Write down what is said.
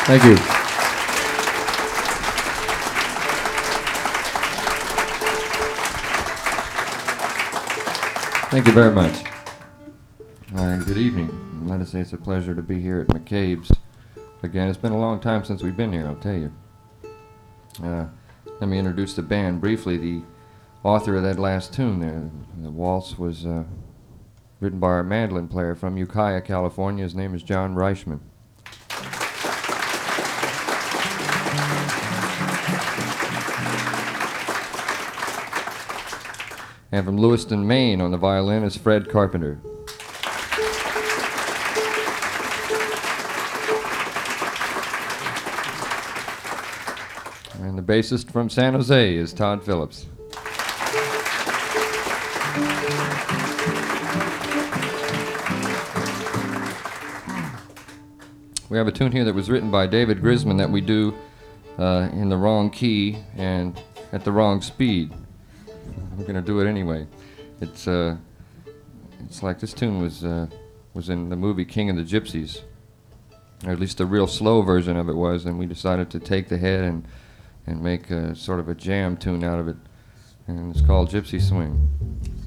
Thank you. Thank you very much. Good evening. Let us say it's a pleasure to be here at McCabe's. Again, it's been a long time since we've been here, I'll tell you. Let me introduce the band briefly. The author of that last tune there, the waltz, was written by our mandolin player from Ukiah, California. His name is John Reichman. And from Lewiston, Maine, on the violin is Fred Carpenter. And the bassist from San Jose is Todd Phillips. We have a tune here that was written by David Grisman that we do in the wrong key and at the wrong speed. We're going to do it anyway. It's like this tune was in the movie King of the Gypsies, or at least the real slow version of it was, and we decided to take the head and make a sort of a jam tune out of it, and it's called Gypsy Swing.